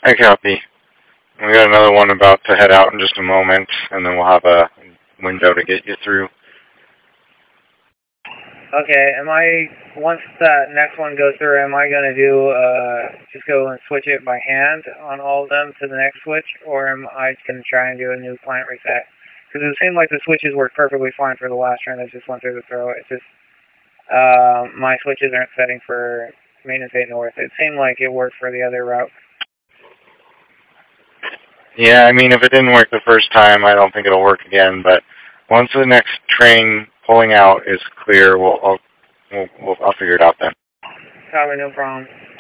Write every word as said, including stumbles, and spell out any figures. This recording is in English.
I copy. We got another one about to head out in just a moment, and then we'll have a window to get you through. Okay, am I, once that next one goes through, am I going to do, uh, just go and switch it by hand on all of them to the next switch, or am I going to try and do a new client reset? Because it seemed like the switches worked perfectly fine for the last train that just went through the throw. It's just, uh, my switches aren't setting for maintenance eight north. It seemed like it worked for the other route. Yeah, I mean, if it didn't work the first time, I don't think it'll work again, but once the next train pulling out is clear, we'll, I'll, we'll, we'll, I'll figure it out then. Copy, no problem.